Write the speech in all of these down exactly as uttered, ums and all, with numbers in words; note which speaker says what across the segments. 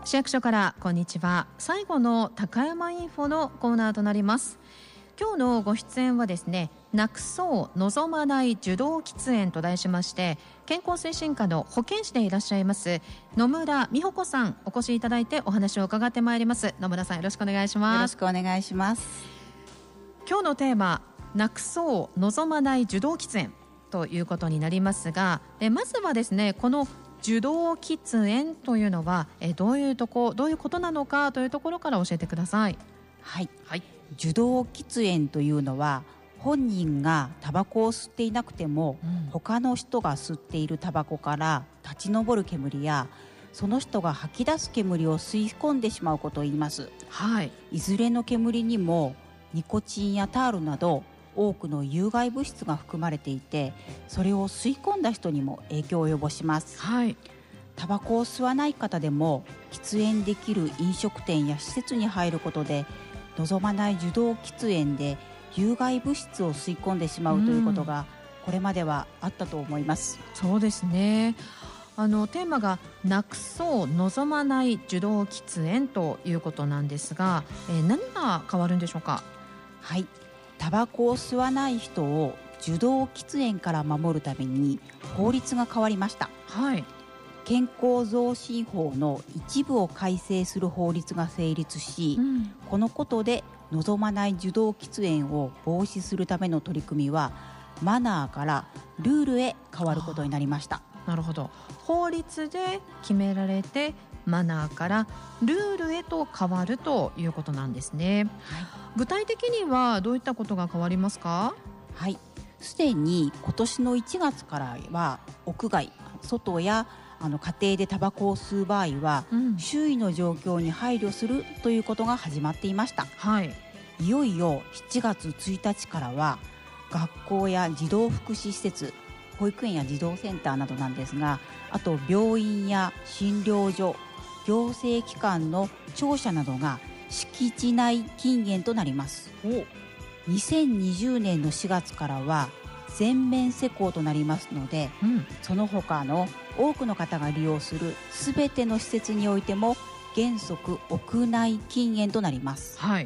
Speaker 1: 市役所からこんにちは。最後の高山インフォのコーナーとなります。今日のご出演はですね、なくそう望まない受動喫煙と題しまして、健康推進課の保健師でいらっしゃいます野村美穂子さんお越しいただいてお話を伺ってまいります。野村さん、よろしくお願いします。
Speaker 2: よろしくお願いします。
Speaker 1: 今日のテーマ、なくそう望まない受動喫煙ということになりますが、えまずはですね、この受動喫煙というのはえどういうとこどういうことなのかというところから教えてください。
Speaker 2: はい、
Speaker 1: はい、
Speaker 2: 受動喫煙というのは本人がタバコを吸っていなくても、うん、他の人が吸っているタバコから立ち上る煙やその人が吐き出す煙を吸い込んでしまうことを言います。
Speaker 1: はい、
Speaker 2: いずれの煙にもニコチンやタールなど多くの有害物質が含まれていて、それを吸い込んだ人にも影響を及ぼします。
Speaker 1: はい、
Speaker 2: タバコを吸わない方でも喫煙できる飲食店や施設に入ることで望まない受動喫煙で有害物質を吸い込んでしまうということがこれまではあったと思います。
Speaker 1: うん、そうですね。あのテーマがなくそう望まない受動喫煙ということなんですが、えー、何が変わるんでしょうか。
Speaker 2: はい、タバコを吸わない人を受動喫煙から守るために法律が変わりました。
Speaker 1: はい、
Speaker 2: 健康増進法の一部を改正する法律が成立し、うん、このことで望まない受動喫煙を防止するための取り組みはマナーからルールへ変わることになりました。
Speaker 1: なるほど。法律で決められてマナーからルールへと変わるということなんですね。はい、具体的にはどういったことが変わりますか。
Speaker 2: はい、すでに今年のいちがつからは屋外外やあの家庭でタバコを吸う場合は、うん、周囲の状況に配慮するということが始まっていました。
Speaker 1: はい、
Speaker 2: いよいよしちがつついたちからは学校や児童福祉施設、保育園や児童センターなどなんですが、あと病院や診療所、行政機関の庁舎などが敷地内禁煙となります。にせんにじゅうねんのしがつからは全面施行となりますので、うん、その他の多くの方が利用するすべての施設においても原則屋内禁煙となります。
Speaker 1: はい、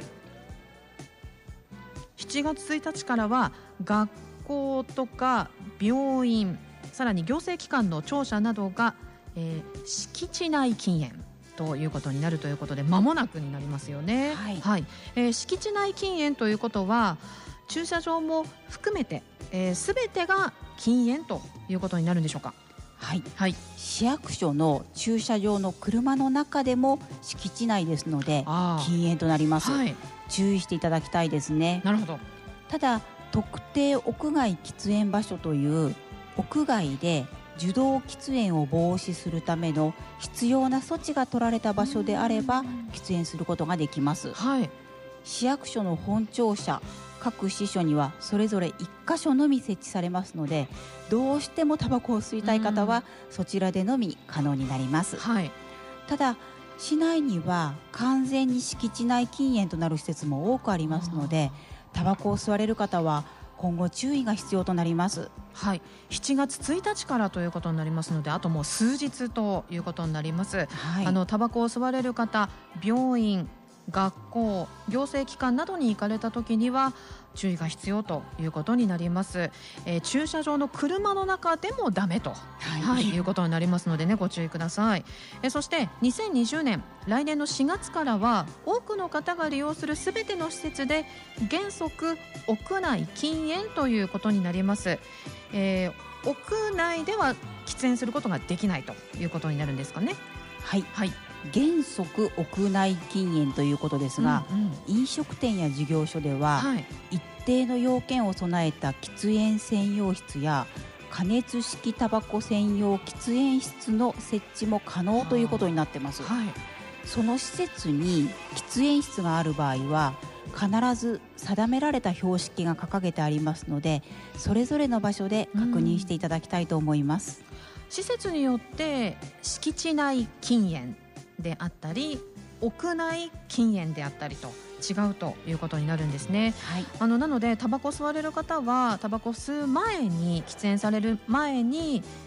Speaker 1: しちがつついたちからは学校とか病院、さらに行政機関の庁舎などが、えー、敷地内禁煙ということになるということで、間もなくになりますよね。はいはい、えー、敷地内禁煙ということは駐車場も含めて、えー、全てが禁煙ということになるんでしょうか。
Speaker 2: はいはい、市役所の駐車場の車の中でも敷地内ですので禁煙となります。はい、注意していただきたいですね。
Speaker 1: なるほど。
Speaker 2: ただ特定屋外喫煙場所という屋外で受動喫煙を防止するための必要な措置が取られた場所であれば喫煙することができます。はい、市役所の本庁舎、各支所にはそれぞれいっかしょのみ設置されますので、どうしてもタバコを吸いたい方はそちらでのみ可能になります。はい、ただ市内には完全に敷地内禁煙となる施設も多くありますので、タバコを吸われる方は今後注意が必要となります。
Speaker 1: はい、しちがつついたちからということになりますので、あともう数日ということになります。はい、あのタバコを吸われる方、病院、学校、行政機関などに行かれた時には注意が必要ということになります。えー、駐車場の車の中でもダメと、はいはい、いうことになりますのでね、ご注意ください。えー、そしてにせんにじゅうねん来年のしがつからは多くの方が利用するすべての施設で原則屋内禁煙ということになります。えー、屋内では喫煙することができないということになるんですかね。
Speaker 2: はい、はい、原則屋内禁煙ということですが、うんうん、飲食店や事業所では、はい、一定の要件を備えた喫煙専用室や加熱式タバコ専用喫煙室の設置も可能ということになっています。はい、その施設に喫煙室がある場合は必ず定められた標識が掲げてありますので、それぞれの場所で確認していただきたいと思います。
Speaker 1: うん、施設によって敷地内禁煙であったり屋内禁煙であったりと違うということになるんですね。はい、あのなのでタバコ吸われる方はタバコ吸う前に、喫煙される前に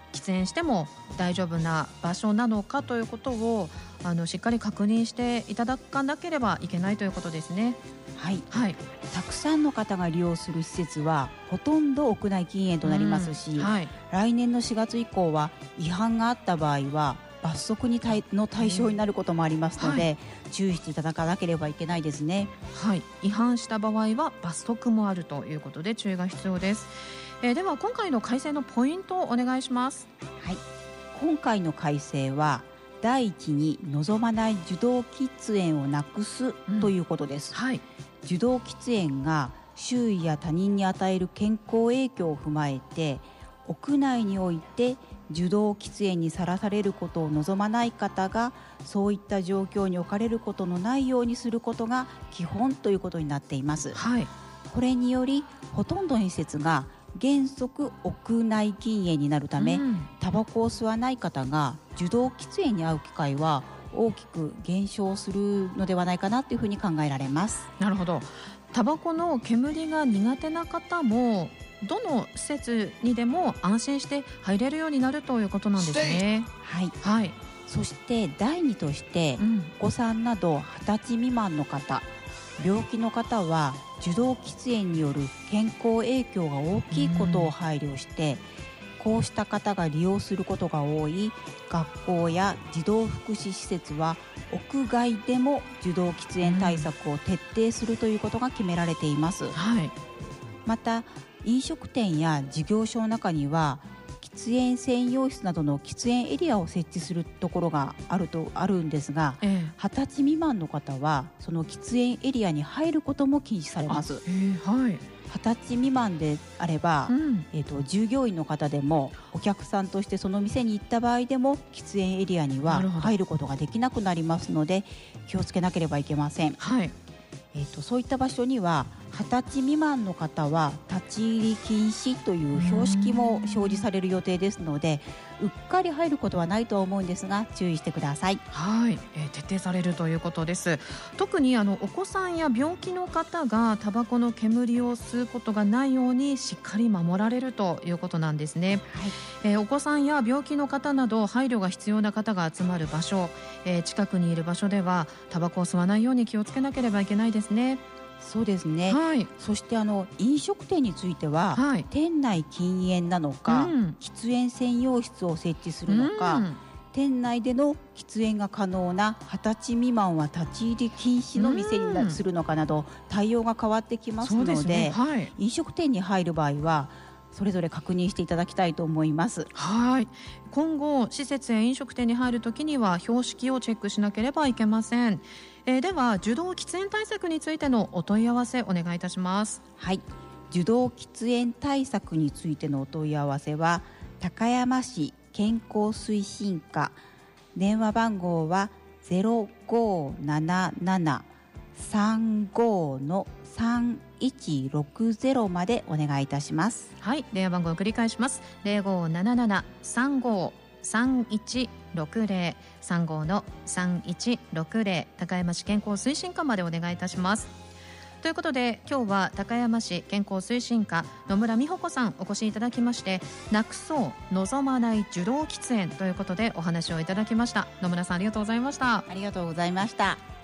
Speaker 1: 喫煙しても大丈夫な場所なのかということをあのしっかり確認していただかなければいけないということですね。
Speaker 2: はい、
Speaker 1: はい、
Speaker 2: たくさんの方が利用する施設はほとんど屋内禁煙となりますし、
Speaker 1: うんはい、
Speaker 2: 来年のしがつ以降は違反があった場合は罰則に対の対象になることもありますので、はい、注意していただかなければいけないですね。
Speaker 1: はい、違反した場合は罰則もあるということで注意が必要です。えー、では今回の改正のポイントをお願いします。
Speaker 2: はい、今回の改正は第一に望まない受動喫煙をなくすということです。うんはい、受動喫煙が周囲や他人に与える健康影響を踏まえて、屋内において受動喫煙にさらされることを望まない方がそういった状況に置かれることのないようにすることが基本ということになっています。はい、これによりほとんどの施設が原則屋内禁煙になるため、うん、タバコを吸わない方が受動喫煙に遭う機会は大きく減少するのではないかなというふうに考えられます。
Speaker 1: なるほど。タバコの煙が苦手な方もどの施設にでも安心して入れるようになるということなんですね。
Speaker 2: はい、
Speaker 1: はい、
Speaker 2: そしてだいにとして、うん、お子さんなどはたち未満の方、病気の方は受動喫煙による健康影響が大きいことを配慮して、うん、こうした方が利用することが多い学校や児童福祉施設は屋外でも受動喫煙対策を徹底するということが決められています。うんはい、また飲食店や事業所の中には喫煙専用室などの喫煙エリアを設置するところがあるとあるんですが、はたち未満の方はその喫煙エリアに入ることも禁止されます。はたち未満であれば、うんえーと、従業員の方でもお客さんとしてその店に行った場合でも喫煙エリアには入ることができなくなりますので気をつけなければいけません。はいえーと、そういった場所にははたち未満の方は立ち入り禁止という標識も表示される予定ですので、うっかり入ることはないとは思うんですが注意してください。
Speaker 1: はい、えー、徹底されるということです。特にあのお子さんや病気の方がタバコの煙を吸うことがないようにしっかり守られるということなんですね。はいえー、お子さんや病気の方など配慮が必要な方が集まる場所、えー、近くにいる場所ではタバコを吸わないように気をつけなければいけないですね。
Speaker 2: そうですね、はい、そしてあの飲食店については、はい、店内禁煙なのか、うん、喫煙専用室を設置するのか、うん、店内での喫煙が可能なはたち未満は立ち入り禁止の店にするのかなど、うん、対応が変わってきますの で, で、ねはい、飲食店に入る場合はそれぞれ確認していただきたいと思います。
Speaker 1: はい今後施設や飲食店に入るときには標識をチェックしなければいけません。えー、では受動喫煙対策についてのお問い合わせお願いいたします。
Speaker 2: はい受動喫煙対策についてのお問い合わせは高山市健康推進課電話番号は ゼロごななななさんごのさんいちろくゼロまでお願いいたします。
Speaker 1: はい電話番号を繰り返します。 ゼロごななななさんごさんいちろくゼロ さんごのさんいちろくゼロ高山市健康推進課までお願いいたします。ということで今日は高山市健康推進課野村美穂子さんお越しいただきまして、なくそう望まない受動喫煙ということでお話をいただきました。野村さんありがとうございました。
Speaker 2: ありがとうございました。